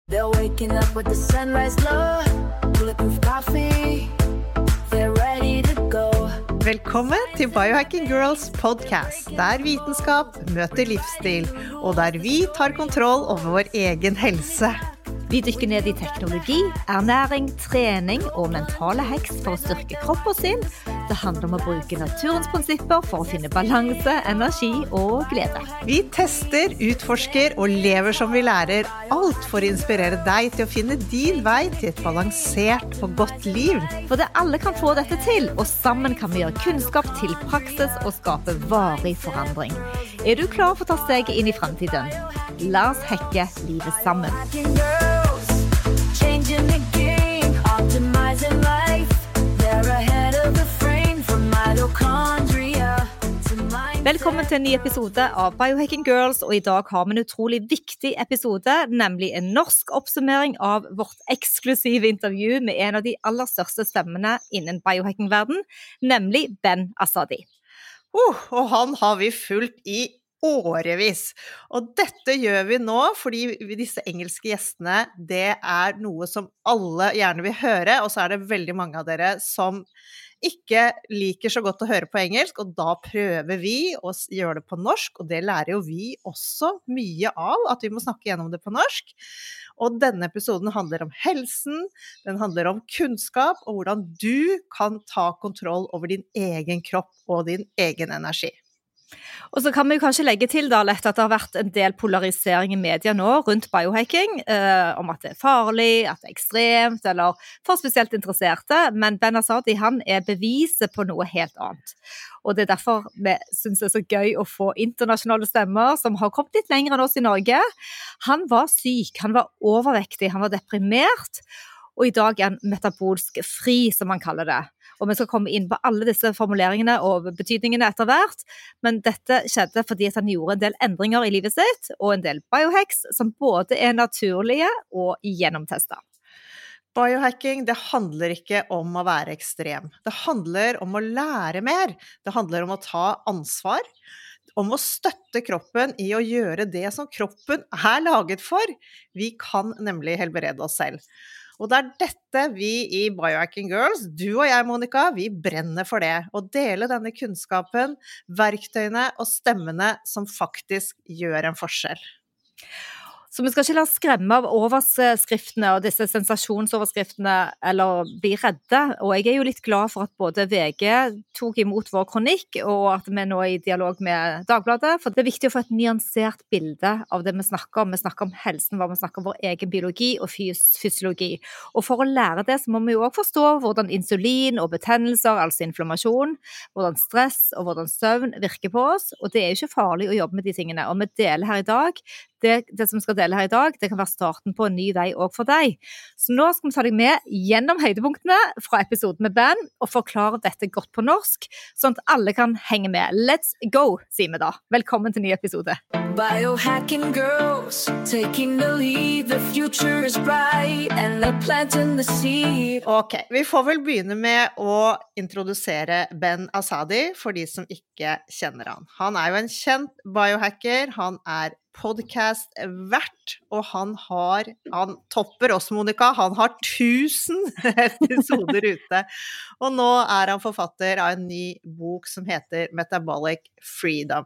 They're waking up with the sunrise glow, bulletproof coffee, they're ready to go. Velkommen til Biohacking Girls podcast, der vitenskap møter livsstil, og der vi tar kontroll over vår egen helse. Vi dykker ned i teknologi, ernæring, trening og mentale hacks for å styrke kropp og sinn. Det handler om å bruke naturens prinsipper for å finne balanse, energi og glede. Vi tester, utforsker og lever som vi lærer, alt for å inspirere deg til å finne din vei til et balansert og godt liv. For det alle kan få dette til, og sammen kan vi gjøre kunnskap til praksis og skape varig forandring. Er du klar for å ta steget inn i fremtiden? La oss hacke livet sammen. Changing the game, optimizing life, they're ahead of the frame from mitochondria to mind. Velkommen til en ny episode av Biohacking Girls, og i dag har vi en utrolig viktig episode, nemlig en norsk oppsummering av vårt eksklusive intervju med en av de aller største stemmene innen biohacking-verden, nemlig Ben Azadi. Og han har vi fulgt i årevis. Og dette gjør vi nå fordi disse engelske gjestene, det er noe som alle gjerne vil høre, og så er det veldig mange av dere som ikke liker så godt å høre på engelsk, og da prøver vi å gjøre det på norsk, og det lærer jo vi også mye av, at vi må snakke gjennom det på norsk. Og denne episoden handler om helsen, den handler om kunnskap, og hvordan du kan ta kontroll over din egen kropp og din egen energi. Og så kan vi kanskje legge til da lett at det har vært en del polarisering i media nå rundt biohacking, om at det er farlig, at det er ekstremt, eller for spesielt interesserte, men Ben Azadi, han er beviset på noe helt annet. Og det er derfor vi synes det er så gøy å få internasjonale stemmer som har kommet litt lenger enn oss i Norge. Han var syk, han var overvektig, han var deprimert, og i dag er han metabolsk fri, som man kaller det. Og vi skal komme inn på alle disse formuleringene og betydningene etter hvert, men dette skjedde fordi han gjorde en del endringer i livet sitt, og en del biohacks som både er naturlige og gjennomtestet. Biohacking, det handler ikke om å være ekstrem. Det handler om å lære mer. Det handler om å ta ansvar, om å støtte kroppen i å gjøre det som kroppen er laget for. Vi kan nemlig helbrede oss selv. Og det er dette vi i Biohacking Girls, du og jeg, Monica, vi brenner for det. Å dele denne kunnskapen, verktøyene og stemmene som faktisk gjør en forskjell. Så vi skal ikke la skremme av overskriftene og disse sensasjonsoverskriftene eller bli redde, og jeg er jo litt glad for at både VG tok imot vår kronikk og at vi nå er i dialog med Dagbladet, for det er viktig å få et nyansert bilde av det vi snakker om. Vi snakker om helsen, hva vi snakker om vår egen biologi og fysiologi. Og for å lære det så må vi jo også forstå hvordan insulin og betennelser, altså inflammasjon, hvordan stress og hvordan søvn virker på oss, og det er jo ikke farlig å jobbe med de tingene, og vi deler her i dag det som vi skal dele her i dag, det kan være starten på en ny vei også for deg. Så nå skal vi ta deg med gjennom høydepunktene fra episoden med Ben, og forklare dette godt på norsk, sånn at alle kan henge med. Let's go, sier vi da. Velkommen til ny episode. Biohacking girls, taking the lead, the future is bright, and they're planting the seed. Ok, vi får vel begynne med å introdusere Ben Azadi for de som ikke kjenner han. Han er jo en kjent biohacker, han er podcast-vert, og han topper oss, Monica, han har 1000 episoder ute, og nå er han forfatter av en ny bok som heter Metabolic Freedom.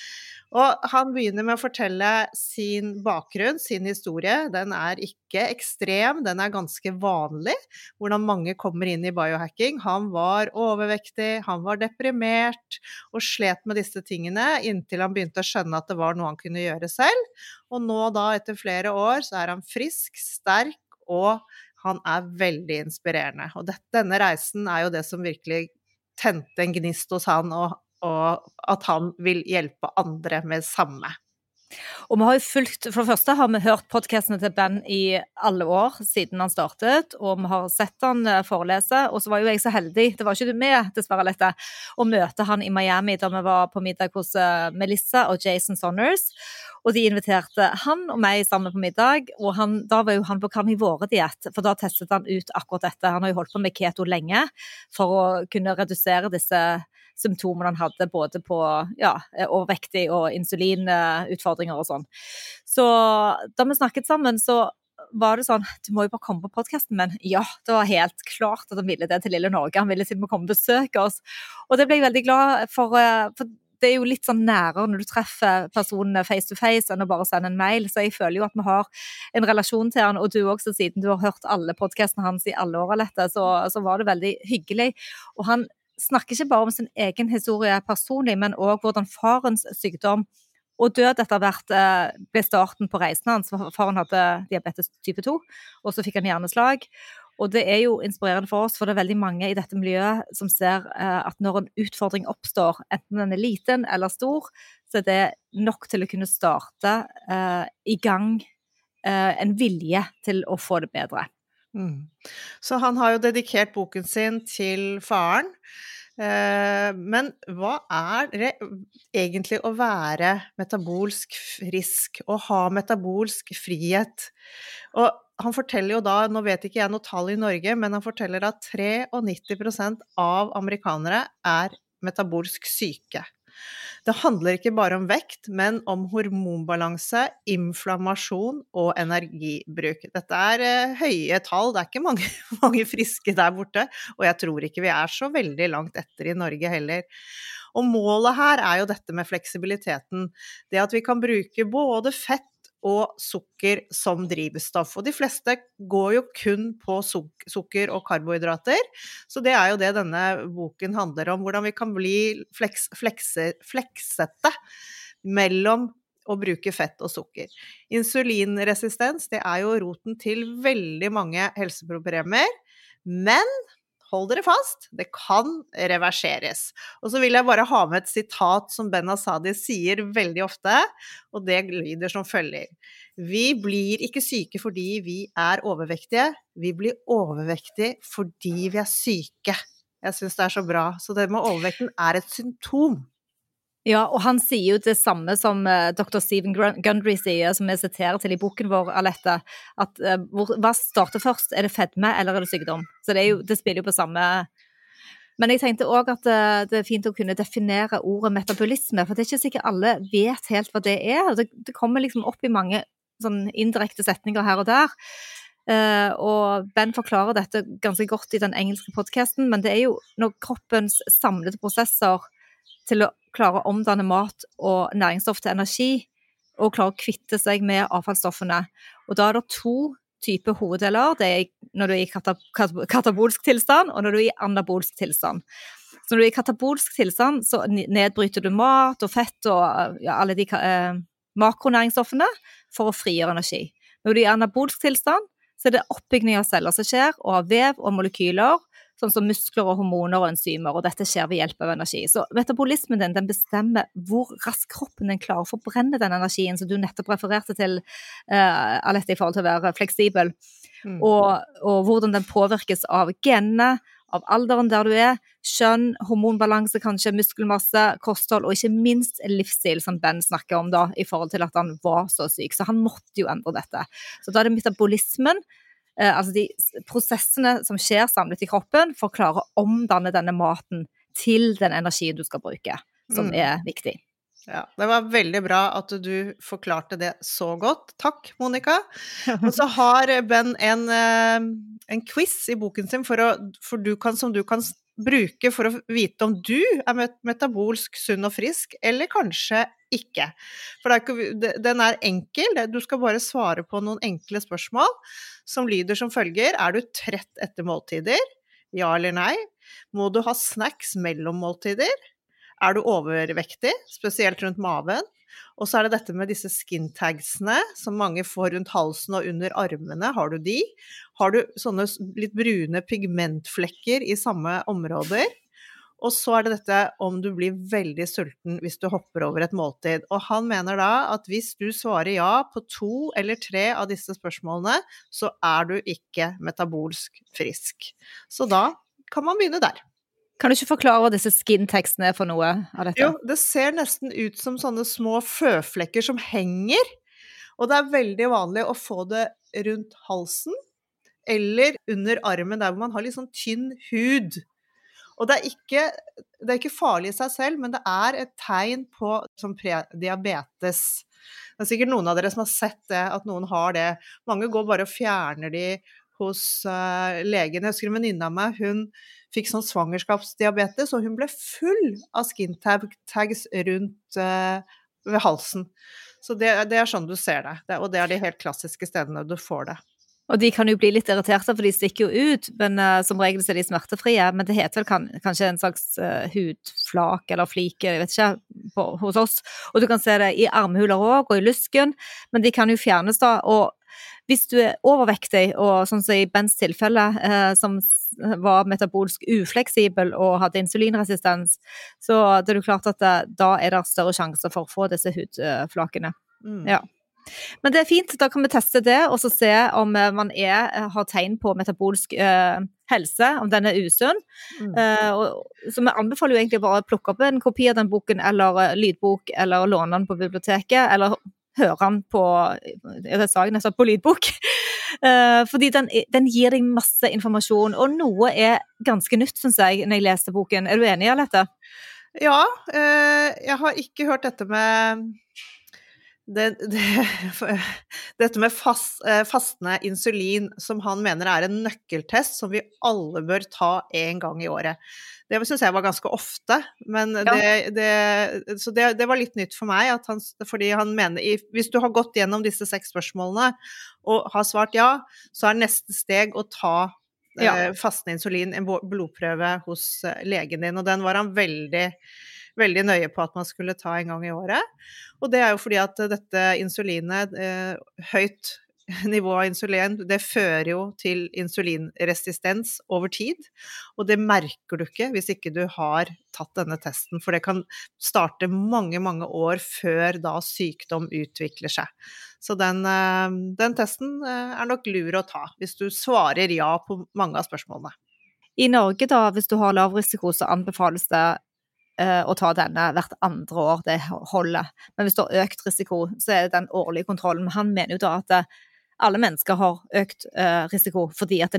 Og han begynner med å fortelle sin bakgrunn, sin historie. Den er ikke ekstrem, den er ganske vanlig, hvordan mange kommer inn i biohacking. Han var overvektig, han var deprimert og slet med disse tingene inntil han begynte å skjønne at det var noe han kunne gjøre selv. Og nå da, etter flere år, så er han frisk, sterk, og han er veldig inspirerende. Og denne reisen er jo det som virkelig tente en gnist hos han, og at han vil hjelpe andre med samme. Og vi har jo fulgt, for det første har vi hørt podcastene til Ben i alle år siden han startet, og vi har sett han forelese, og så var jo jeg så heldig, det var ikke du med, dessverre lette, å møte han i Miami da vi var på middag hos Melissa og Jason Saunders, og de inviterte han og meg sammen på middag, og da var jo han på karnivore-diett, for da testet han ut akkurat dette. Han har jo holdt på med keto lenge for å kunne redusere disse symptomene han hadde både på overvektig og insulinutfordringer og sånn. Så da vi snakket sammen, så var det sånn, du må jo bare komme på podcasten, men ja, det var helt klart at han ville det til lille Norge, han ville til og med komme og besøke oss, og det ble jeg veldig glad for det er jo litt sånn nærere når du treffer personene face to face enn å bare sende en mail, så jeg føler jo at vi har en relasjon til han, og du også, siden du har hørt alle podcastene hans i alle år, Alette, så var det veldig hyggelig, og han snakker ikke bare om sin egen historie personlig, men også hvordan farens sykdom og død etter hvert ble starten på reisen hans. Faren hadde diabetes type 2, og så fikk han hjerneslag. Og det er jo inspirerende for oss, for det er veldig mange i dette miljøet som ser at når en utfordring oppstår, enten den er liten eller stor, så er det nok til å kunne starte i gang en vilje til å få det bedre. Så han har jo dedikert boken sin til faren. Men hva er det egentlig å være metabolsk frisk og ha metabolsk frihet? Og han forteller jo da, nå vet ikke jeg noe tall i Norge, men han forteller at 93% av amerikanere er metabolsk syke. Det handler ikke bare om vekt, men om hormonbalanse, inflammasjon og energibruk. Dette er høye tall, det er ikke mange friske der borte, og jeg tror ikke vi er så veldig langt etter i Norge heller. Og målet her er jo dette med fleksibiliteten, det at vi kan bruke både fett og sukker som drivstoff. Og de fleste går jo kun på sukker og karbohydrater, så det er jo det denne boken handler om, hvordan vi kan bli fleksete mellom å bruke fett og sukker. Insulinresistens, det er jo roten til veldig mange helseproblemer, men hold dere fast, det kan reverseres. Og så vil jeg bare ha med et sitat som Ben Azadi sier veldig ofte, og det lyder som følger. Vi blir ikke syke fordi vi er overvektige, vi blir overvektige fordi vi er syke. Jeg synes det er så bra, så det med overvekten er et symptom. Ja, og han sier jo det samme som Dr. Stephen Gundry sier, som jeg siterer til i boken vår, Alette, at hva starter først? Er det fedme eller er det sykdom? Så det spiller jo på samme. Men jeg tenkte også at det er fint å kunne definere ordet metabolisme, for det er ikke sikkert alle vet helt hva det er. Det kommer liksom opp i mange sånn indirekte setninger her og der. Og Ben forklarer dette ganske godt i den engelske podcasten, men det er jo når kroppens samlede prosesser til å klare å omdanne mat og næringsstoff til energi, og klare å kvitte seg med avfallsstoffene. Og da er det 2 typer hoveddeler, det er når du er i katabolsk tilstand, og når du er i anabolsk tilstand. Så når du er i katabolsk tilstand, så nedbryter du mat og fett og alle de makronæringsstoffene for å frigjøre energi. Når du er i anabolsk tilstand, så er det oppbygging av celler som skjer, og av vev og molekyler, sånn som muskler og hormoner og enzymer, og dette skjer ved hjelp av energi. Så metabolismen din, den bestemmer hvor raskt kroppen din klarer å forbrenne den energien som du nettopp refererte til, Alette, i forhold til å være fleksibel, og hvordan den påvirkes av genene, av alderen der du er, kjønn, hormonbalanse, kanskje muskelmasse, kosthold, og ikke minst livsstil, som Ben snakker om da, i forhold til at han var så syk. Så han måtte jo endre dette. Så da er det metabolismen, altså de prosessene som skjer samlet i kroppen for å klare å omdanne denne maten til den energien du skal bruke, som er viktig. Ja, det var veldig bra at du forklarte det så godt. Takk, Monica. Og så har Ben en quiz i boken sin som du kan bruke for å vite om du er metabolsk sunn og frisk, eller kanskje ikke. For den er enkel, du skal bare svare på noen enkle spørsmål, som lyder som følger: er du trett etter måltider? Ja eller nei? Må du ha snacks mellom måltider? Er du overvektig, spesielt rundt maven? Og så er det dette med disse skin tagsene, som mange får rundt halsen og under armene. Har du de? Har du sånne litt brune pigmentflekker i samme områder? Og så er det dette om du blir veldig sulten hvis du hopper over et måltid. Og han mener da at hvis du svarer ja på 2 eller 3 av disse spørsmålene, så er du ikke metabolsk frisk. Så da kan man begynne der. Kan du ikke forklare hva disse skin-tekstene er for noe av dette? Jo, det ser nesten ut som sånne små føflekker som henger, og det er veldig vanlig å få det rundt halsen, eller under armen der hvor man har litt sånn tynn hud. Og det er ikke farlig i seg selv, men det er et tegn på som prediabetes. Det er sikkert noen av dere som har sett det, at noen har det. Mange går bare og fjerner de hos legen. Jeg husker en venninne av meg, hun fikk sånn svangerskapsdiabetes, og hun ble full av skin tags rundt ved halsen. Så det er sånn du ser det, og det er de helt klassiske stedene du får det. Og de kan jo bli litt irriterte, for de stikker jo ut, men som regel så er de smertefrie. Men det heter vel kanskje en slags hudflak eller flike, jeg vet ikke, hos oss. Og du kan se det i armhuler også, og i lysken, men de kan jo fjernes da. Og hvis du er overvektig, og sånn som i Bens tilfelle, som var metabolsk ufleksibel og hadde insulinresistens, så det er jo klart at da er det større sjanse for å få disse hudflakene. Ja. Men det er fint, da kan vi teste det, og så se om man har tegn på metabolsk helse, om den er usunn. Så vi anbefaler jo egentlig bare å plukke opp en kopi av den boken, eller lydbok, eller låne den på biblioteket, eller høre den på lydbok. Fordi den gir deg masse informasjon, og noe er ganske nytt, synes jeg, når jeg leste boken. Er du enig, Alette? Ja, jeg har ikke hørt dette med dette med fastende insulin, som han mener er en nøkkeltest som vi alle bør ta en gang i året. Det synes jeg var ganske ofte, men så det var litt nytt for meg, fordi han mener, hvis du har gått gjennom disse 6 spørsmålene og har svart ja, så er neste steg å ta fastende insulin, en blodprøve hos legen din, og den var han veldig nøye på at man skulle ta en gang i året. Og det er jo fordi at dette insulinet, høyt nivå av insulin, det fører jo til insulinresistens over tid, og det merker du ikke hvis ikke du har tatt denne testen, for det kan starte mange, mange år før da sykdom utvikler seg. Så den testen er nok lur å ta, hvis du svarer ja på mange av spørsmålene. I Norge da, hvis du har lav risiko, så anbefales det å ta denne hvert andre år, det holder. Men hvis du har økt risiko, så er det den årlige kontrollen. Men han mener jo da at alle mennesker har økt risiko, fordi at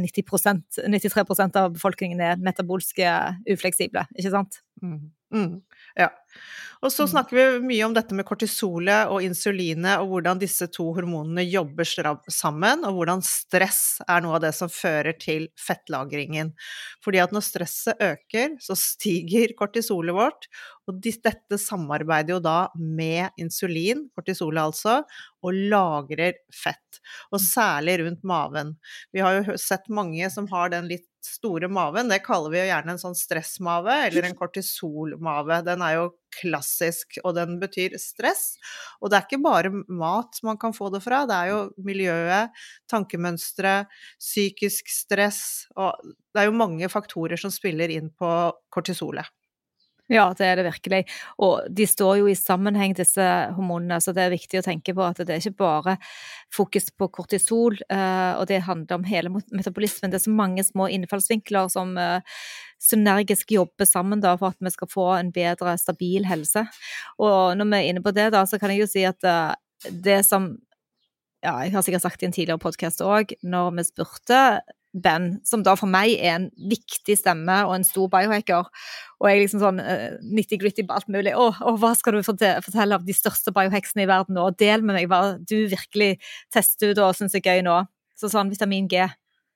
93% av befolkningen er metabolske ufleksible, ikke sant? Ja. Og så snakker vi mye om dette med kortisolet og insulinet, og hvordan disse 2 hormonene jobber sammen, og hvordan stress er noe av det som fører til fettlagringen. Fordi at når stresset øker, så stiger kortisolet vårt, og dette samarbeider jo da med insulin, kortisolet altså, og lagrer fett, og særlig rundt maven. Vi har jo sett mange som har den litt store maven, det kaller vi jo gjerne en sånn stressmave, eller en kortisolmave. Den er jo klassisk, og den betyr stress. Og det er ikke bare mat man kan få det fra, det er jo miljøet, tankemønstre, psykisk stress, og det er jo mange faktorer som spiller inn på kortisolet. Ja, det er det virkelig. Og de står jo i sammenheng, disse hormonene, så det er viktig å tenke på at det er ikke bare fokus på kortisol, og det handler om hele metabolismen. Det er så mange små innfallsvinkler som synergisk jobber sammen da, for at vi skal få en bedre, stabil helse. Og når vi er inne på det da, så kan jeg jo si at det som, ja, jeg har sikkert sagt i en tidligere podcast også, når vi spurte Ben, som da for meg er en viktig stemme og en stor biohacker, og jeg liksom sånn nitty-gritty på alt mulig, hva skal du fortelle av de største biohacksene i verden nå, og del med meg hva du virkelig tester ut og synes er gøy nå. Så sånn, vitamin G,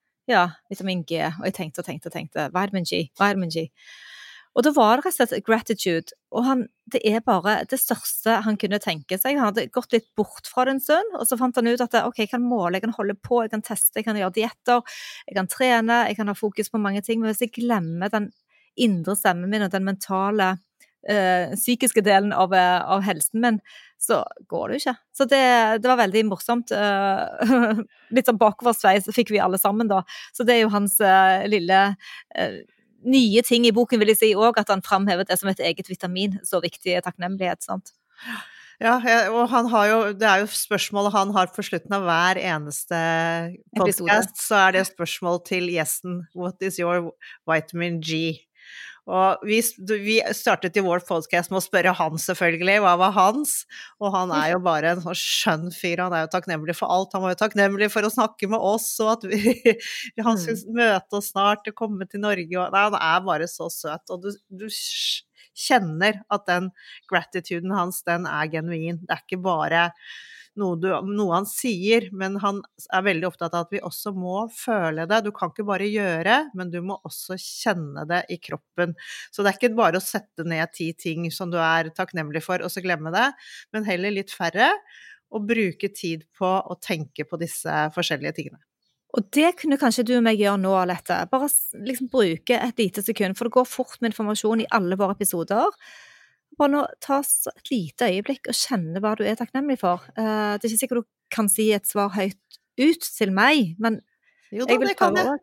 og jeg tenkte, vitamin G, og da var det rett og slett gratitude, og det er bare det største han kunne tenke seg. Han hadde gått litt bort fra det en stund, og så fant han ut at ok, jeg kan måle, jeg kan holde på, jeg kan teste, jeg kan gjøre dietter, jeg kan trene, jeg kan ha fokus på mange ting, men hvis jeg glemmer den indre stemmen min og den mentale, psykiske delen av helsen min, så går det jo ikke. Så det var veldig morsomt. Litt sånn bakoversveis fikk vi alle sammen da. Så det er jo hans lille nye ting i boken, vil jeg si også, at han fremhever det som et eget vitamin, så viktig takknemlighet, sant? Ja, og det er jo spørsmålet han har på slutten av hver eneste podcast, så er det spørsmål til gjesten, what is your vitamin G? Og vi startet i vår podcast med å spørre han selvfølgelig, hva var hans? Og han jo bare en sånn skjønn fyr, han jo takknemlig for alt, han var jo takknemlig for å snakke med oss, og at han skulle møte oss snart og komme til Norge, og han bare så søt, og du kjenner at den gratituden hans, den genuin, det ikke bare noe han sier, men han veldig opptatt av at vi også må føle det. Du kan ikke bare gjøre, men du må også kjenne det i kroppen. Så det ikke bare å sette ned 10 ting som du takknemlig for, og så glemme det, men heller litt færre, og bruke tid på å tenke på disse forskjellige tingene. Og det kunne kanskje du og meg gjøre nå, Alette. Bare liksom bruke et lite sekund, for det går fort med informasjon i alle våre episoder. Bare nå ta et lite øyeblikk og kjenne hva du takknemlig for. Det ikke sikkert du kan si et svar høyt ut til meg, men jo da, det kan jeg.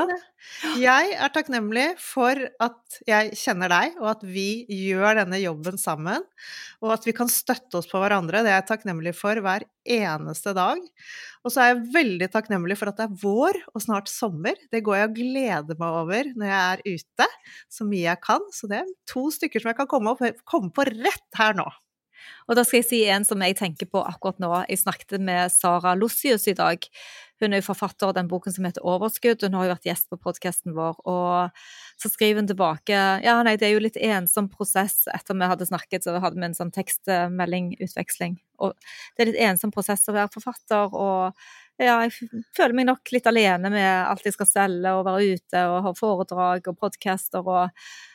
Jeg takknemlig for at jeg kjenner deg, og at vi gjør denne jobben sammen, og at vi kan støtte oss på hverandre. Det jeg takknemlig for hver eneste dag. Og så jeg veldig takknemlig for at det vår og snart sommer. Det går jeg og gleder meg over når jeg ute, så mye jeg kan. Så det 2 stykker som jeg kan komme på rett her nå. Og da skal jeg si en som jeg tenker på akkurat nå. Jeg snakket med Sara Lossius i dag. Hun jo forfatter av den boken som heter Overskudd. Hun har jo vært gjest på podcasten vår, og så skriver hun tilbake, det jo litt ensom prosess etter vi hadde snakket, så hadde vi en sånn tekstmeldingutveksling. Og det litt ensom prosess å være forfatter, og jeg føler meg nok litt alene med alt jeg skal selge, og være ute, og ha foredrag og podcaster, og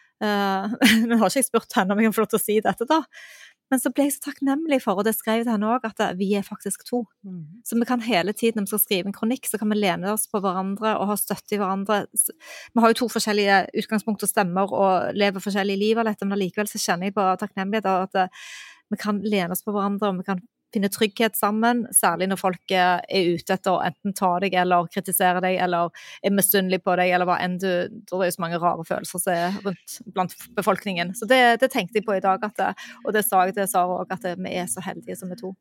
nå har ikke jeg spurt henne om jeg kan få lov til å si dette da. Men så ble jeg så takknemlig for, og det skrev til henne også, at vi faktisk 2. Så vi kan hele tiden, når vi skal skrive en kronikk, så kan vi lene oss på hverandre og ha støtte i hverandre. Vi har jo 2 forskjellige utgangspunkt og stemmer, og lever forskjellige liv, men allikevel så kjenner jeg på takknemlighet av at vi kan lene oss på hverandre, og vi kan finne trygghet sammen, særlig når folk ute etter å enten ta deg, eller kritisere deg, eller misunnelig på deg, eller hva enn det jo så mange rare følelser som rundt blant befolkningen. Så det tenkte jeg på i dag, og det sa jeg til Sara også, at vi så heldige som vi 2.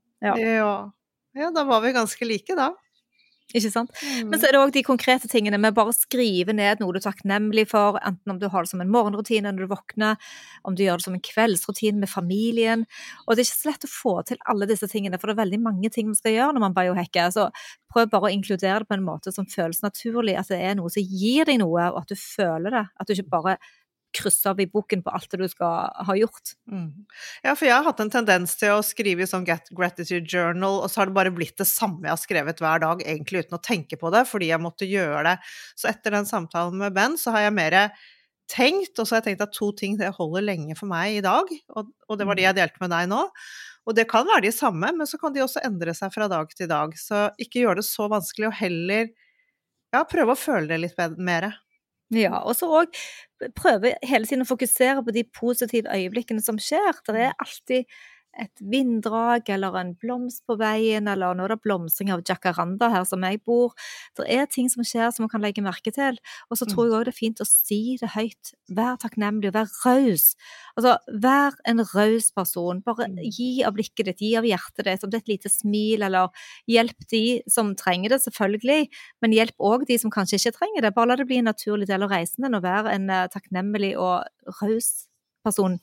Ja, da var vi ganske like da. Ikke sant? Men så det også de konkrete tingene med bare skrive ned noe du takknemlig for, enten om du har det som en morgenrutine når du våkner, om du gjør det som en kveldsrutine med familien, og det ikke så lett å få til alle disse tingene, for det veldig mange ting man skal gjøre når man biohacker, så prøv bare å inkludere det på en måte som føles naturlig, at det noe som gir deg noe, og at du føler det, at du ikke bare krysse av i boken på alt det du skal ha gjort. Ja, for jeg har hatt en tendens til å skrive i sånn gratitude journal, og så har det bare blitt det samme jeg har skrevet hver dag, egentlig uten å tenke på det, fordi jeg måtte gjøre det. Så etter den samtalen med Ben, så har jeg mer tenkt, og så har jeg tenkt at 2 ting det holder lenge for meg i dag, og det var det jeg delte med deg nå. Og det kan være de samme, men så kan de også endre seg fra dag til dag. Så ikke gjør det så vanskelig, og heller prøve å føle det litt mer. Ja, og så også prøve hele tiden å fokusere på de positive øyeblikkene som skjer. Det alltid et vinddrag, eller en blomst på veien, eller nå det blomstring av jacaranda her som jeg bor. Det ting som skjer som man kan legge merke til. Og så tror jeg også det fint å si det høyt. Vær takknemlig og vær raus. Altså, vær en raus person. Bare gi av blikket ditt, gi av hjertet ditt, om det et lite smil, eller hjelp de som trenger det, selvfølgelig, men hjelp også de som kanskje ikke trenger det. Bare la det bli en naturlig del av reisen din, og være en takknemlig og raus person.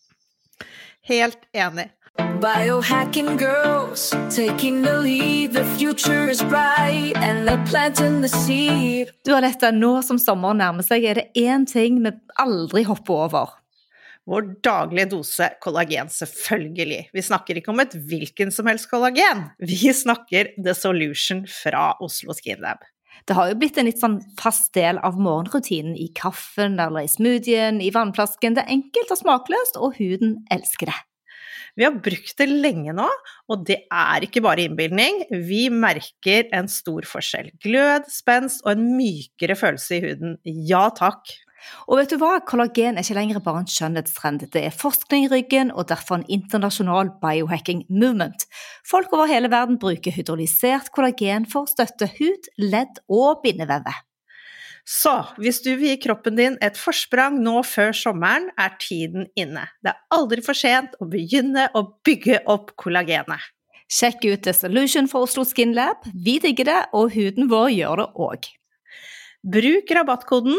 Helt enig. Biohacking girls, taking the lead, the future is bright, and they're planting the seed. Du Alette, nå som sommeren nærmer seg, det en ting vi aldri hopper over. Vår daglige dose kollagen, selvfølgelig. Vi snakker ikke om et hvilken som helst kollagen. Vi snakker The Solution fra Oslo Skin Lab. Det har jo blitt en litt sånn fast del av morgenrutinen i kaffen, eller i smoothien, i vannflasken. Det enkelt og smakløst, og huden elsker det. Vi har brukt det lenge nå, og det ikke bare innbildning. Vi merker en stor forskjell. Glød, spenst og en mykere følelse i huden. Ja, takk. Og vet du hva? Kollagen ikke lenger bare en skjønnhetstrend. Det forskning i ryggen, og derfor en internasjonal biohacking movement. Folk over hele verden bruker hydrolysert kollagen for å støtte hud, ledd og bindevevet. Så, hvis du vil gi kroppen din et forsprang nå før sommeren, tiden inne. Det aldri for sent å begynne å bygge opp kollagenet. Sjekk ut The Solution fra Oslo Skin Lab. Vi digger det, og huden vår gjør det også. Bruk rabattkoden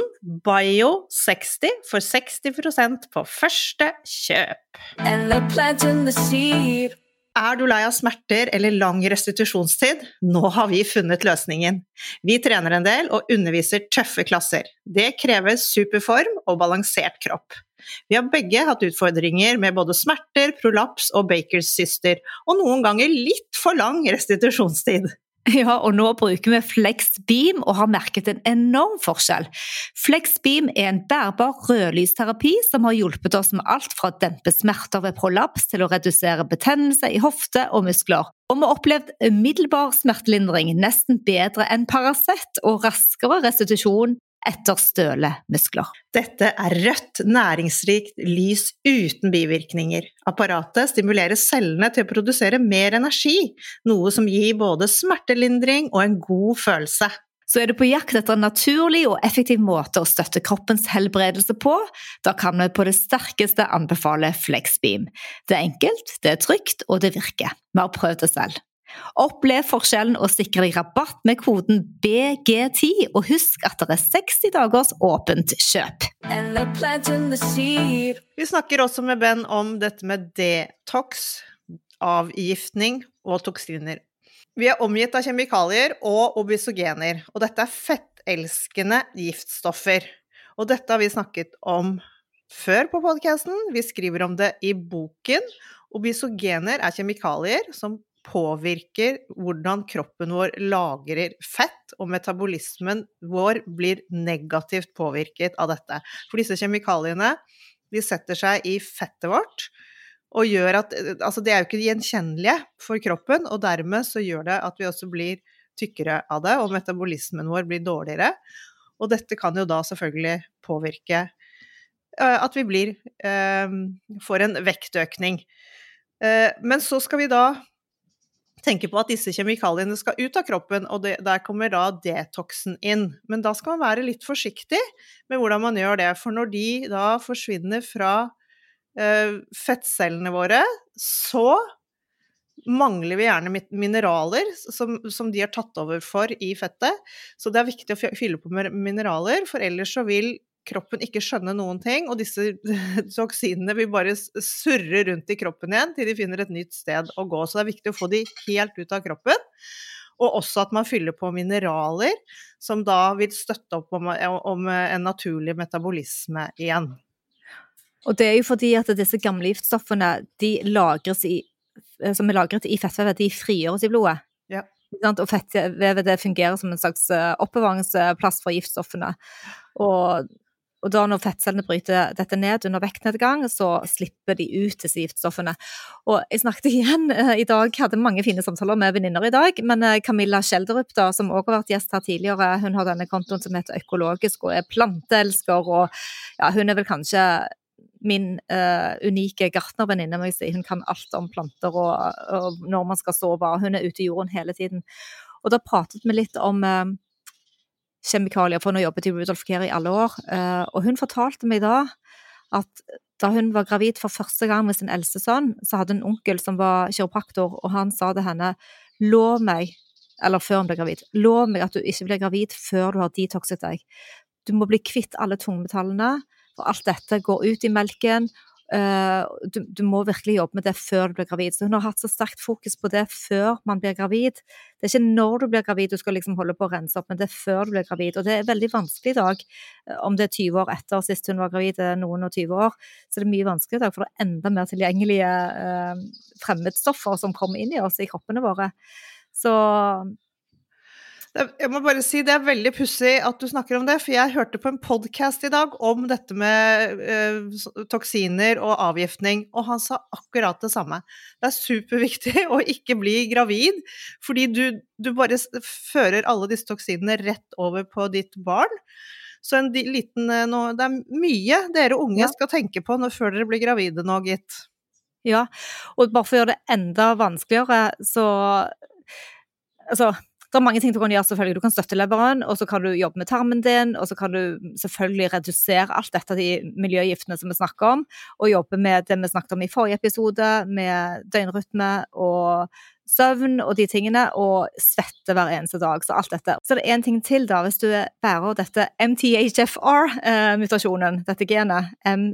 BIO60 for 60% på første kjøp. And they're planting the seed. Du lei av smerter eller lang restitusjonstid? Nå har vi funnet løsningen. Vi trener en del og underviser tøffe klasser. Det krever superform og balansert kropp. Vi har begge hatt utfordringer med både smerter, prolaps og Bakers syster, og noen ganger litt for lang restitusjonstid. Ja, og nå bruker vi FlexBeam og har merket en enorm forskjell. FlexBeam en bærbar rødlysterapi som har hjulpet oss med alt fra å dempe smerter ved prolaps til å redusere betennelse i hofte og muskler. Og vi har opplevd umiddelbar smertelindring, nesten bedre enn Paracet og raskere restitusjon etter støle muskler. Dette rødt, næringsrikt lys uten bivirkninger. Apparatet stimulerer cellene til å produsere mer energi, noe som gir både smertelindring og en god følelse. Så du på jakt etter en naturlig og effektiv måte å støtte kroppens helbredelse på, da kan vi på det sterkeste anbefale FlexBeam. Det enkelt, det trygt og det virker. Vi har prøvd det selv. Opplev forskjellen og sikre deg rabatt med koden BG10, og husk at det 60 dagers åpent kjøp. And they're planting the seed. Vi snakker også med Ben om dette med detox, avgiftning og toksiner. Vi omgitt av kjemikalier og obesogener, og dette fettelskende giftstoffer. Og dette har vi snakket om før på podcasten. Vi skriver om det i boken. Obesogener kjemikalier som påvirker hvordan kroppen vår lagrer fett, og metabolismen vår blir negativt påvirket av dette. For disse kjemikaliene, de setter seg i fettet vårt, og gjør at, altså det jo ikke gjenkjennelige for kroppen, og dermed så gjør det at vi også blir tykkere av det, og metabolismen vår blir dårligere. Og dette kan jo da selvfølgelig påvirke at vi får en vektøkning. Men så skal vi da tenke på at disse kjemikaliene skal ut av kroppen, og der kommer da detoxen inn. Men da skal man være litt forsiktig med hvordan man gjør det, for når de da forsvinner fra fettcellene våre, så mangler vi gjerne mineraler som de har tatt over for i fettet. Så det viktig å fylle på med mineraler, for ellers så vil kroppen ikke skjønne noen ting, og disse toksinene vil bare surre rundt i kroppen igjen til de finner et nytt sted å gå. Så det viktig å få de helt ut av kroppen, og også at man fyller på mineraler som da vil støtte opp om en naturlig metabolisme igjen. Og det jo fordi at disse gamle giftstoffene, de lagres som lagret i fettvevet, de frigjøres i blodet. Ja. Og fettvevet det fungerer som en slags oppbevaringsplass for giftstoffene. Og da når fettcellene bryter dette ned under vektnedgang, så slipper de ut disse giftstoffene. Og jeg snakket igjen i dag, hadde mange fine samtaler med venninner i dag, men Camilla Kjelderup da, som også har vært gjest her tidligere, hun har denne kontoen som heter Økologisk og planteelsker, og ja, hun vel kanskje min unike gartnervenninne, må jeg si. Hun kan alt om planter og når man skal sove, hun ute i jorden hele tiden. Og da pratet vi litt om kjemikalier, for hun har jobbet i Rudolf Care i alle år, og hun fortalte meg da at da hun var gravid for første gang med sin eldste sønn, så hadde en onkel som var kiropraktor, og han sa til henne, lov meg, eller før hun ble gravid, lov meg at du ikke blir gravid før du har detoxet deg. Du må bli kvitt alle tungmetallene, for alt dette går ut i melken, du må virkelig jobbe med det før du blir gravid. Så hun har hatt så sterkt fokus på det før man blir gravid. Det ikke når du blir gravid du skal liksom holde på å rense opp, men det før du blir gravid. Og det veldig vanskelig i dag, om det 20 år etter sist hun var gravid, noen og 20 år, så det mye vanskelig i dag, for det enda mer tilgjengelige fremmedstoffer som kommer inn i oss, i kroppene våre. Så jeg må bare si, det veldig pussig at du snakker om det, for jeg hørte på en podcast i dag om dette med toksiner og avgiftning, og han sa akkurat det samme. Det superviktig å ikke bli gravid, fordi du bare fører alle disse toksinene rett over på ditt barn. Så det mye dere unge skal tenke på før dere blir gravide nå, gitt. Ja, og bare for å gjøre det enda vanskeligere, så det mange ting du kan gjøre selvfølgelig. Du kan støtte leveren, og så kan du jobbe med tarmen din, og så kan du selvfølgelig redusere alt dette, de miljøgiftene som vi snakker om, og jobbe med det vi snakket om i forrige episode, med døgnrytme og søvn og de tingene, og svette hver eneste dag, så alt dette. Så det en ting til da, hvis du bærer dette MTHFR-mutasjonen, dette genet,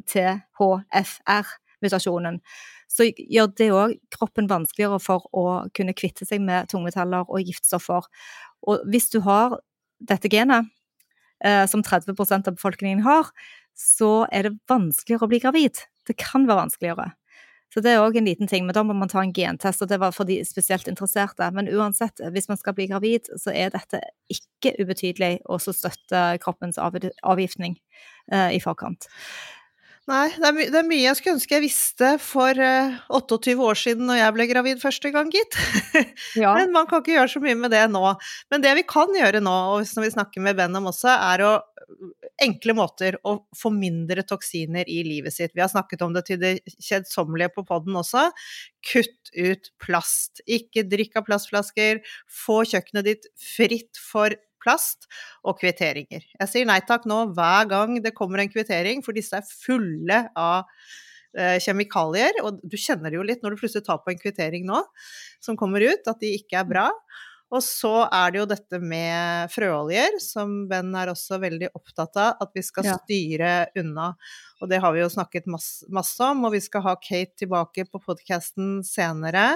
MTHFR-mutasjonen, så gjør det også kroppen vanskeligere for å kunne kvitte seg med tungmetaller og giftstoffer. Og hvis du har dette genet, som 30% av befolkningen har, så det vanskeligere å bli gravid. Det kan være vanskeligere. Så det også en liten ting, men da må man ta en gentest, og det var for de spesielt interesserte. Men uansett, hvis man skal bli gravid, så dette ikke ubetydelig å støtte kroppens avgiftning i forkant. Nei, det mye jeg skulle ønske jeg visste for 28 år siden når jeg ble gravid første gang, gitt. Ja. Men man kan ikke gjøre så mye med det nå. Men det vi kan gjøre nå, og når vi snakker med Ben om også, enkle måter å få mindre toksiner i livet sitt. Vi har snakket om det til det kjedsommelige på podden også. Kutt ut plast. Ikke drikk av plastflasker. Få kjøkkenet ditt fritt for plast og kvitteringer. Jeg sier nei takk nå hver gang det kommer en kvittering, for disse fulle av kjemikalier, og du kjenner det jo litt når du plutselig tar på en kvittering nå, som kommer ut, at de ikke bra. Og så det jo dette med frøoljer, som Ben også veldig opptatt av, at vi skal styre unna. Og det har vi jo snakket masse om, og vi skal ha Kate tilbake på podcasten senere.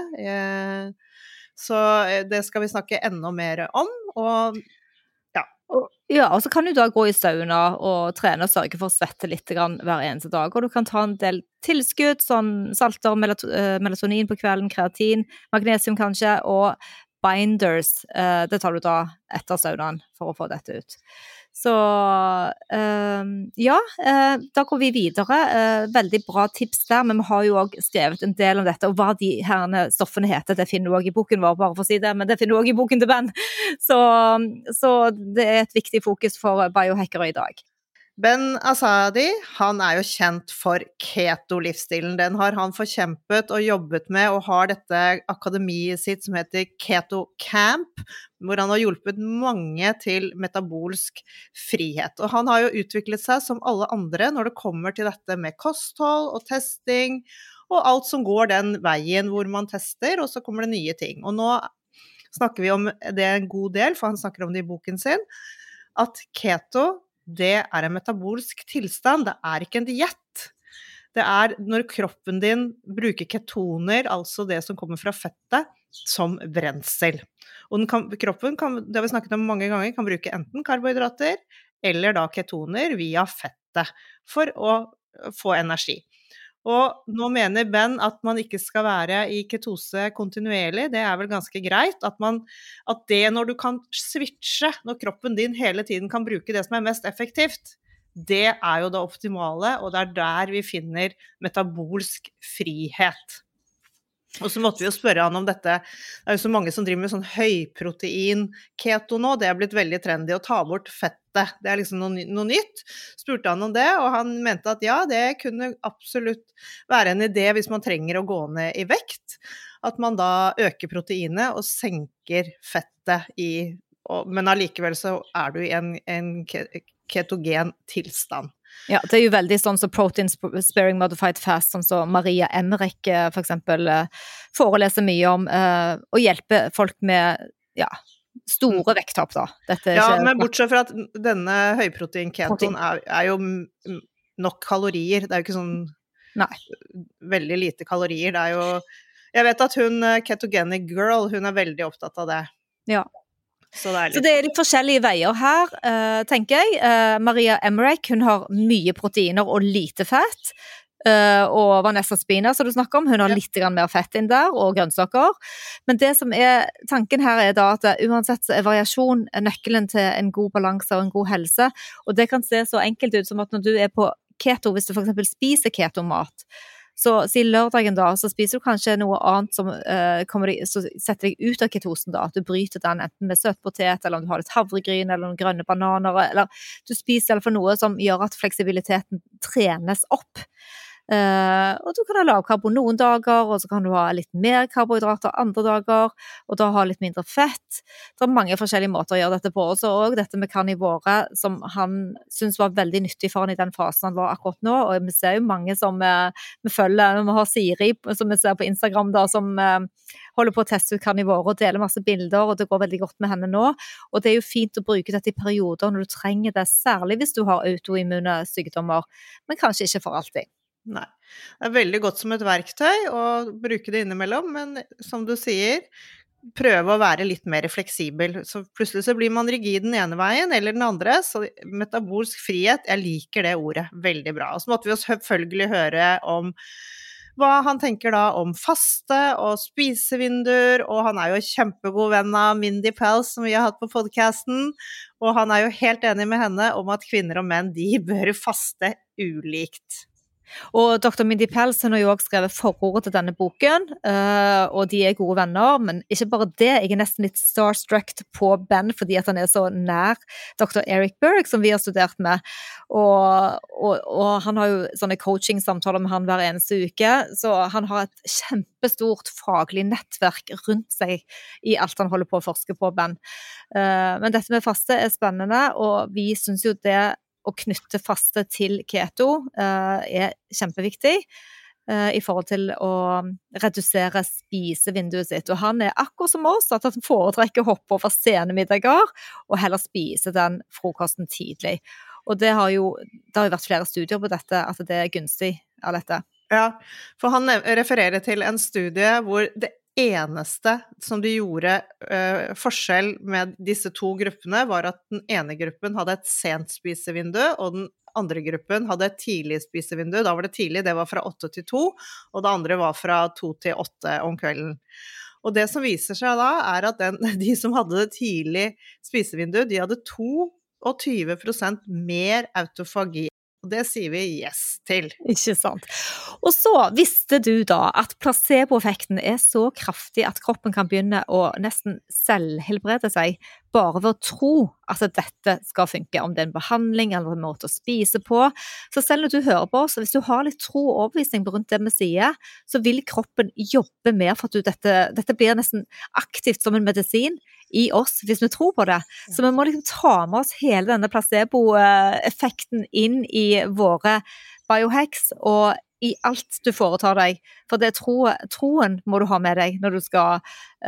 Så det skal vi snakke enda mer om, og ja, og så kan du da gå i sauna og trene og sørge for å svette litt hver eneste dag, og du kan ta en del tilskudd, sånn salter, melatonin på kvelden, kreatin, magnesium kanskje, og binders, det tar du da etter saunaen for å få dette ut. Så da går vi videre. Veldig bra tips der, men vi har jo også skrevet en del om dette, og hva de her stoffene heter, det finner du også i boken vår, bare for å si det, men det finner du også i boken til Ben. Så det et viktig fokus for biohackere i dag. Ben Azadi, han jo kjent for keto-livsstilen. Den har han forkjempet og jobbet med, og har dette akademiet sitt som heter Keto Camp, hvor han har hjulpet mange til metabolsk frihet. Og han har jo utviklet seg som alle andre når det kommer til dette med kosthold og testing, og alt som går den veien hvor man tester, og så kommer det nye ting. Og nå snakker vi om det en god del, for han snakker om det i boken sin, at keto, det en metabolsk tilstand, det ikke en diett. Det når kroppen din bruker ketoner, altså det som kommer fra fettet, som brensel. Og kroppen kan, det har vi snakket om mange ganger, kan bruke enten karbohydrater, eller da ketoner via fettet, for å få energi. Og nå mener Ben at man ikke skal være i ketose kontinuerlig, det vel ganske greit, at det når du kan switche, når kroppen din hele tiden kan bruke det som mest effektivt, det jo det optimale, og det der vi finner metabolsk frihet. Og så måtte vi jo spørre han om dette, det jo så mange som driver med sånn høyprotein keto nå, det blitt veldig trendy å ta bort fettet, det liksom noe nytt. Spurte han om det, og han mente at ja, det kunne absolutt være en idé hvis man trenger å gå ned i vekt, at man da øker proteinet og senker fettet men allikevel så du i en ketogen tilstand. Ja, det jo veldig sånn som Protein Sparing Modified Fast, sånn som Maria Emmerich for eksempel foreleser mye om, og hjelper folk med, store vekttap da. Men bortsett fra at denne høyprotein-ketoen jo nok kalorier, det jo ikke sånn veldig lite kalorier, det jo, jeg vet at hun, Ketogenic Girl, hun veldig opptatt av det. Ja. Så det litt forskjellige veier her, tenker jeg. Maria Emmerich, hun har mye proteiner og lite fett, og Vanessa Spina, som du snakker om, hun har litt mer fett inn der, og grønnsaker. Men det som tanken her da at uansett så variasjon nøkkelen til en god balanse og en god helse, og det kan se så enkelt ut som at når du på keto, hvis du for eksempel spiser ketomat, så si lørdagen da, så spiser du kanskje noe annet som så setter deg ut av ketosen da, at du bryter den enten med søtpotet, eller om du har litt havregryn, eller noen grønne bananer, eller du spiser i hvert fall noe som gjør at fleksibiliteten trenes opp. Og du kan ha lavkarbo noen dager, og så kan du ha litt mer karbohydrater andre dager, og da ha litt mindre fett. Det mange forskjellige måter å gjøre dette på, og så også dette med karnivore, som han synes var veldig nyttig for han i den fasen han var akkurat nå, og vi ser jo mange som vi følger, vi har Siri, som vi ser på Instagram da, som holder på å teste ut karnivore og deler masse bilder, og det går veldig godt med henne nå, og det er jo fint å bruke dette i perioder når du trenger det, særlig hvis du har autoimmune sykdommer, men kanskje ikke for alltid. Nei, det er veldig godt som et verktøy å bruke det innimellom, men som du sier, prøve å være litt mer fleksibel, så plutselig så blir man rigid den ene veien eller den andre, så metabolsk frihet, jeg liker det ordet veldig bra. Og så måtte vi også selvfølgelig høre om hva han tenker da om faste og spisevinduer, og han er jo kjempegod venn av Mindy Pelz som vi har hatt på podcasten, og han er jo helt enig med henne om at kvinner og menn, de bør faste ulikt. Og Dr. Mindy Pelz har jo også skrevet forordet til denne boken, og de er gode venner, men ikke bare det, jeg er nesten litt starstruck på Ben, fordi at han er så nær Dr. Eric Berg, som vi har studert med, og han har jo sånne coaching-samtaler med han hver eneste uke, så han har et kjempestort faglig nettverk rundt seg i alt han holder på å forske på, Ben. Men dette med faste er spennende, og vi synes jo det å knytte faste til keto er kjempeviktig i forhold til å redusere spisevinduet sitt. Og han er akkurat som oss, at han foretrekker å hoppe over sene middager og heller spise den frokosten tidlig. Og det har jo vært flere studier på dette, at det er gunstig av dette. Ja, for han refererer til en studie hvor det eneste som de gjorde forskjell med disse to gruppene var at den ene gruppen hadde et sent spisevindu, og den andre gruppen hadde et tidlig spisevindu. Da var det tidlig, det var fra 8 til 2, og det andre var fra 2 til 8 om kvelden. Og det som viser seg da, er at de som hadde det tidlig spisevindu, de hadde 22% mer autofagi. Og det sier vi yes til. Ikke sant. Og så visste du da at placeboeffekten er så kraftig at kroppen kan begynne å nesten selvhelbrede seg bare ved å tro at dette skal funke, om det er en behandling eller en måte å spise på. Så selv når du hører på oss, hvis du har litt tro og overbevisning rundt det vi sier, så vil kroppen jobbe mer for at dette blir nesten aktivt som en medisin i oss, hvis vi tror på det. Så vi må liksom ta med oss hele denne placebo-effekten inn i våre biohacks og i alt du foretar deg. For det troen må du ha med deg når du skal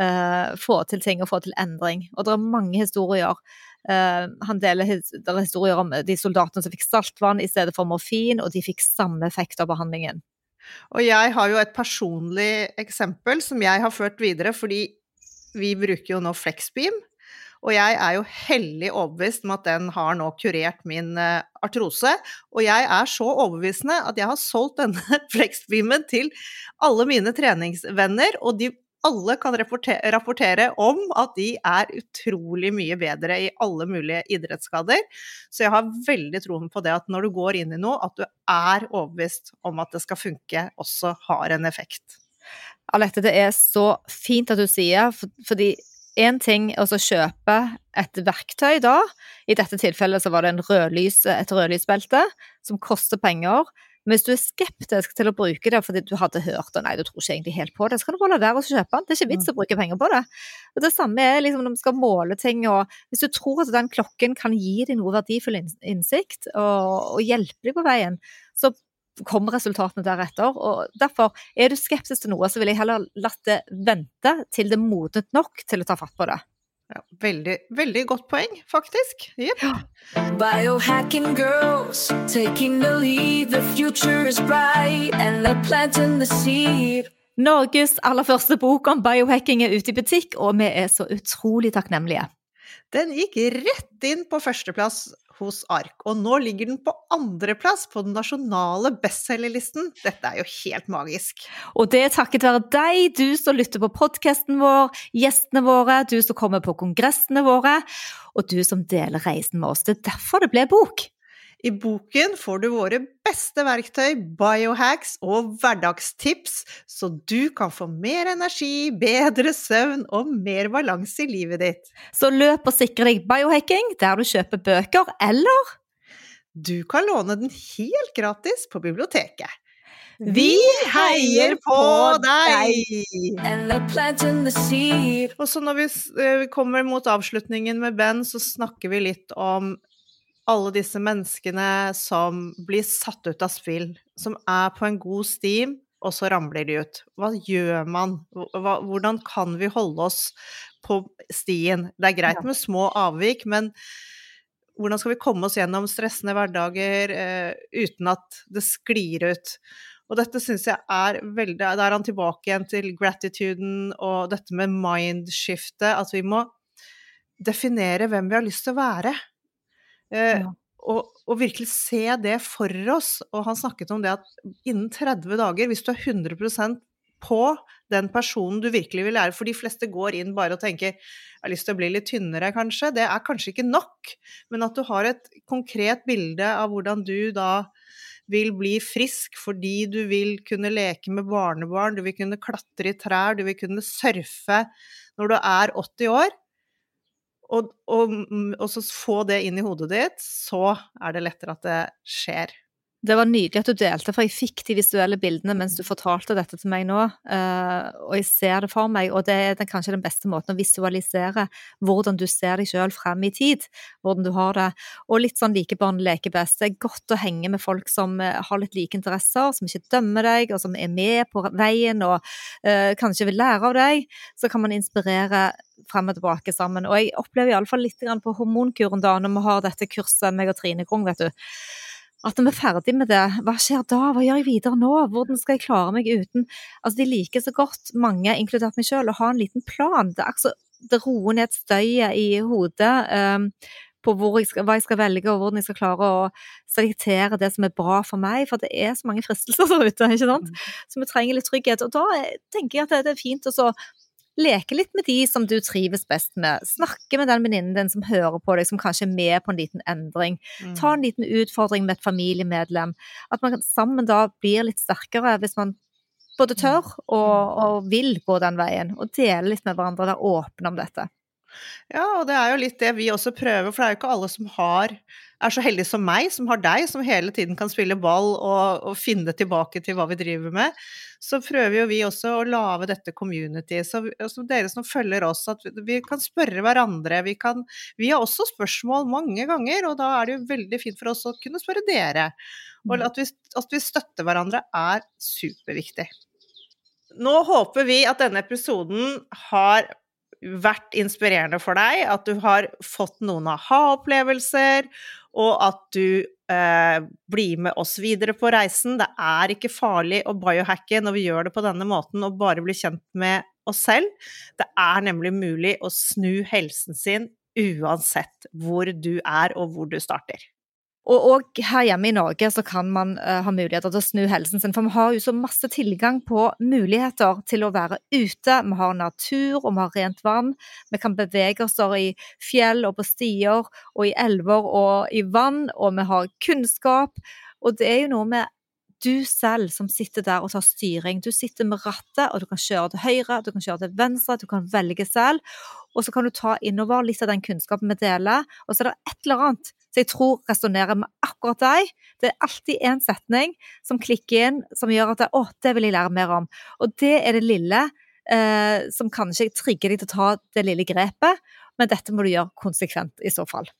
få til ting og få til endring. Og det er mange historier. Han deler historier om de soldatene som fikk saltvann i stedet for morfin, og de fikk samme effekt av behandlingen. Og jeg har jo et personlig eksempel som jeg har ført videre, fordi vi bruker jo nå FlexBeam, og jeg er jo hellig overbevist om at den har nå kurert min artrose, og jeg er så overbevisende at jeg har solgt denne FlexBeamen til alle mine treningsvenner, og de alle kan rapportere om at de er utrolig mye bedre i alle mulige idrettsskader, så jeg har veldig troen på det at når du går inn i noe, at du er overbevist om at det skal funke, også har en effekt. Alette, det er så fint at du sier, fordi en ting er å kjøpe et verktøy da, i dette tilfellet så var det et rødlysbelte som koster penger, men hvis du er skeptisk til å bruke det fordi du hadde hørt det, nei, du tror ikke egentlig helt på det, så kan du bare la være å kjøpe den, det er ikke vits å bruke penger på det. Og det samme er liksom når man skal måle ting, og hvis du tror at den klokken kan gi deg noe verdifull innsikt og hjelpe deg på veien, så kommer resultatene deretter, og derfor er du skeptisk til noe, så vil jeg heller la det vente til det er modnet nok til å ta fatt på det. Ja, veldig, veldig godt poeng, faktisk. Yep. Biohacking girls, taking the lead, the future is bright, and they're planting the seed. Norges aller første bok om biohacking er ute i butikk, og vi er så utrolig takknemlige. Den gikk rett inn på førsteplass hos ARK, og nå ligger den på andreplass på den nasjonale bestselgerlisten. Dette er jo helt magisk. Og det er takket være deg, du som lytter på podcasten vår, gjestene våre, du som kommer på kongressene våre, og du som deler reisen med oss. Det er derfor det ble bok. I boken får du våre beste verktøy, biohacks og hverdagstips, så du kan få mer energi, bedre søvn og mer balanse i livet ditt. Så løp og sikre deg biohacking der du kjøper bøker, eller? Du kan låne den helt gratis på biblioteket. Vi heier på deg! And they're planting the seed. Og så når vi kommer mot avslutningen med Ben, så snakker vi litt om alle disse menneskene som blir satt ut av spill, som på en god stim, og så ramler de ut. Hva gjør man? Hvordan kan vi holde oss på stien? Det greit med små avvik, men hvordan skal vi komme oss gjennom stressende hverdager uten at det sklir ut? Og dette synes jeg veldig, da han tilbake igjen til gratituden og dette med mindskiftet, at vi må definere hvem vi har lyst til å være. Og virkelig se det for oss. Og han snakket om det at innen 30 dager, hvis du 100% på den personen du virkelig vil lære, for de fleste går inn bare og tenker, jeg har lyst til å bli litt tynnere kanskje, det kanskje ikke nok, men at du har et konkret bilde av hvordan du da vil bli frisk, fordi du vil kunne leke med barnebarn, du vil kunne klatre i trær, du vil kunne surfe når du 80 år, og så få det inn i hodet ditt, så det lettere at det skjer. Det var nydelig at du delte, for jeg fikk de visuelle bildene mens du fortalte dette til meg nå, og jeg ser det for meg, og det kanskje den beste måten å visualisere hvordan du ser deg selv frem i tid, hvordan du har det, og litt sånn likebarn leker best. Det godt å henge med folk som har litt like interesser, som ikke dømmer deg, og som med på veien, og kanskje vil lære av deg, så kan man inspirere frem og tilbake sammen. Og jeg opplever i alle fall litt grann på hormonkuren da, når vi har dette kurset, meg og Trine Grung, vet du, at når vi ferdig med det, hva skjer da? Hva gjør jeg videre nå? Hvordan skal jeg klare meg uten? Altså, de liker så godt, mange, inkludert meg selv, å ha en liten plan. Det roer ned støyet i hodet på hva jeg skal velge, og hvordan jeg skal klare å selektere det som bra for meg, for det så mange fristelser der ute, ikke sant? Så vi trenger litt trygghet, og da tenker jeg at det fint å så leke litt med de som du trives best med. Snakke med den venninnen din som hører på deg, som kanskje med på en liten endring. Ta en liten utfordring med et familiemedlem. At man sammen da blir litt sterkere hvis man både tør og vil gå den veien, og dele litt med hverandre, være åpne om dette. Ja, og det jo litt det vi også prøver, for det jo ikke alle som så heldige som meg, som har deg, som hele tiden kan spille ball og finne tilbake til hva vi driver med. Så prøver jo vi også å lage dette community, så dere som følger oss, at vi kan spørre hverandre, vi har også spørsmål mange ganger, og da det jo veldig fint for oss å kunne spørre dere. Og at vi støtter hverandre superviktig. Nå håper vi at denne episoden har vært inspirerende for deg, at du har fått noen aha-opplevelser, og at du blir med oss videre på reisen. Det ikke farlig å biohacke når vi gjør det på denne måten, og bare bli kjent med oss selv. Det nemlig mulig å snu helsen sin, uansett hvor du og hvor du starter. Og her hjemme i Norge så kan man ha muligheter til å snu helsen sin, for vi har jo så masse tilgang på muligheter til å være ute. Vi har natur, og vi har rent vann. Vi kan bevege oss i fjell og på stier, og i elver og i vann, og vi har kunnskap. Og det jo noe med du selv som sitter der og tar styring. Du sitter med rattet, og du kan kjøre til høyre, du kan kjøre til venstre, du kan velge selv, og så kan du ta innover litt av den kunnskapen vi deler, og så det et eller annet så jeg tror resonerer med akkurat deg. Det alltid en setning som klikker inn, som gjør at det vil jeg lære mer om. Og det det lille som kanskje trigger deg til å ta det lille grepet, men dette må du gjøre konsekvent i så fall.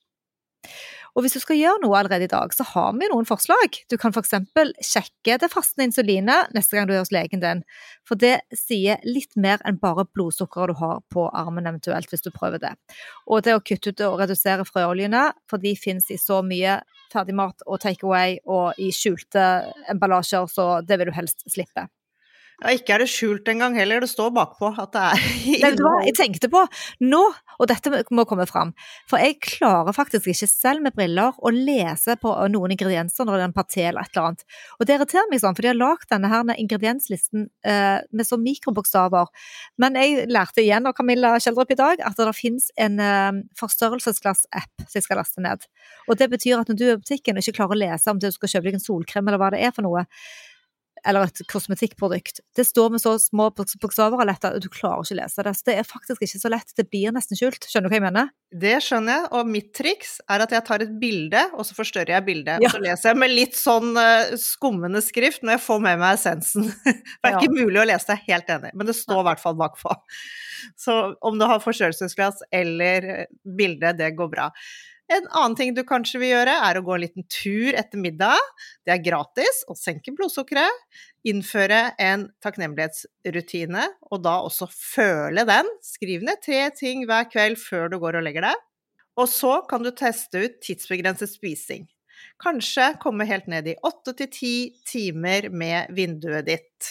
Og hvis du skal gjøre noe allerede i dag, så har vi noen forslag. Du kan for eksempel sjekke det fastende insulinet neste gang du er hos legen din, for det sier litt mer enn bare blodsukkeret du har på armen eventuelt, hvis du prøver det. Og det å kutte ut og redusere frøoljene, for de finnes i så mye ferdigmat og takeaway og i skjulte emballasjer, så det vil du helst slippe. Ja, ikke det skjult en gang heller, det står bakpå at det Vet du hva jeg tenkte på nå, og dette må komme frem, for jeg klarer faktisk ikke selv med briller å lese på noen ingredienser når det en paté eller et eller annet, og det irriterer meg sånn, for de har lagt denne her ingredienslisten med så mikrobokstaver, men jeg lærte igjen av Camilla Kjeldrup i dag at det finnes en forstørrelsesglass-app som jeg skal laste ned, og det betyr at når du i butikken ikke klarer å lese om du skal kjøpe deg en solkrem eller hva det for noe, eller et kosmetikkprodukt. Det står med så små bokstaver og lett at du klarer ikke å lese det. Så det faktisk ikke så lett. Det blir nesten skjult. Skjønner du hva jeg mener? Det skjønner jeg, og mitt triks at jeg tar et bilde, og så forstørrer jeg bildet, Ja. og så leser jeg med litt sånn skummende skrift når jeg får med meg essensen. Det ikke mulig å lese, jeg helt enig, men det står I hvert fall bakpå. Så om du har forstørrelsesglass eller bilde, det går bra. En annen ting du kanskje vil gjøre å gå en liten tur etter middag. Det gratis å senke blodsukkeret, innføre en takknemlighetsrutine, og da også føle den. Skriv ned 3 ting hver kveld før du går og legger deg. Og så kan du teste ut tidsbegrenset spising. Kanskje komme helt ned I 8 til 10 timer med vinduet ditt.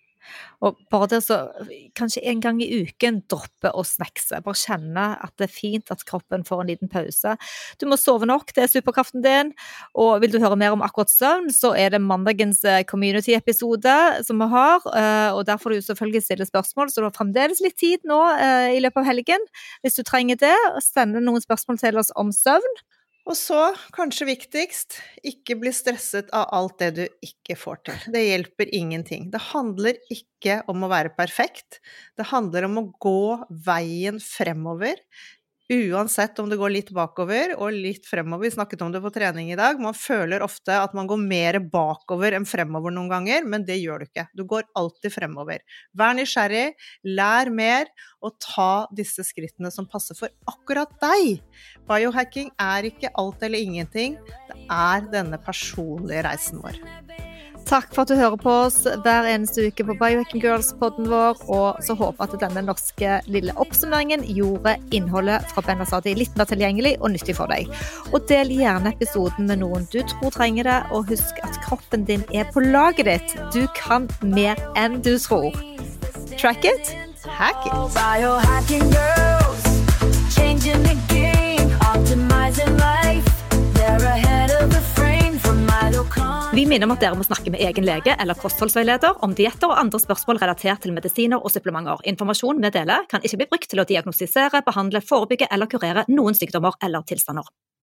Og bare det så, kanskje en gang I uken droppe å snackse. Bare kjenne at det fint at kroppen får en liten pause. Du må sove nok, det superkraften din. Og vil du høre mer om akkurat søvn, så det mandagens community-episode som vi har. Og der får du selvfølgelig stille spørsmål, så du har fremdeles litt tid nå I løpet av helgen. Hvis du trenger det, send noen spørsmål til oss om søvn. Og så, kanskje viktigst, ikke bli stresset av alt det du ikke får til. Det hjelper ingenting. Det handler ikke om å være perfekt. Det handler om å gå veien fremover. Uansett om det går litt bakover og litt fremover. Vi snakket om det på trening I dag. Man føler ofte at man går mer bakover enn fremover noen ganger, men det gjør du ikke. Du går alltid fremover. Vær nysgjerrig, lær mer, og ta disse skrittene som passer for akkurat deg. Biohacking ikke alt eller ingenting. Det denne personlige reisen vår. Takk for at du hører på oss hver eneste uke på Biohacking Girls-podden vår, og så håper at denne norske lille oppsummeringen gjorde innholdet fra Ben Azadi litt mer tilgjengelig og nyttig for deg. Og del gjerne episoden med noen du tror trenger det, og husk at kroppen din på laget ditt. Du kan mer enn du tror. Track it, hack it. Biohacking girls, changing the game, optimizing life. They're ahead of the frame from mitochondria. Vi minner om at dere må snakke med egen lege eller kostholdsveileder om dietter og andre spørsmål relatert til medisiner og supplementer. Informasjon vi deler kan ikke bli brukt til å diagnostisere, behandle, forebygge eller kurere noen sykdommer eller tilstander.